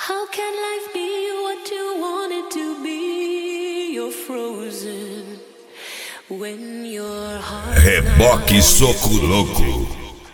How can life be what you want it to be? You're frozen when your heart. Reboque Soco Louco.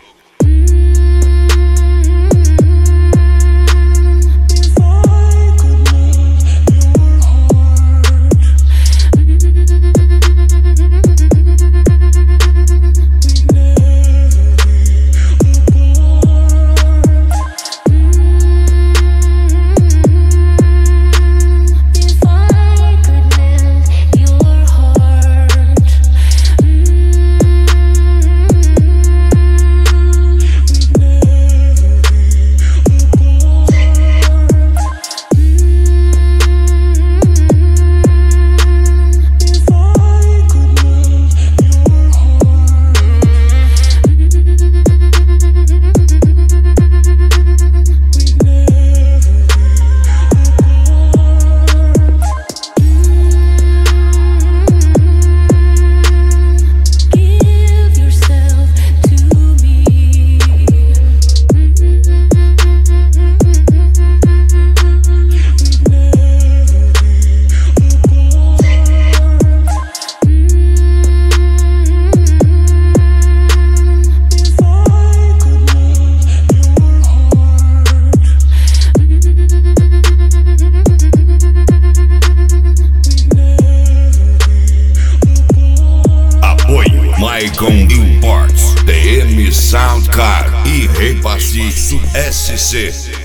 Maicon Imports, DM Soundcar e Repasse SC.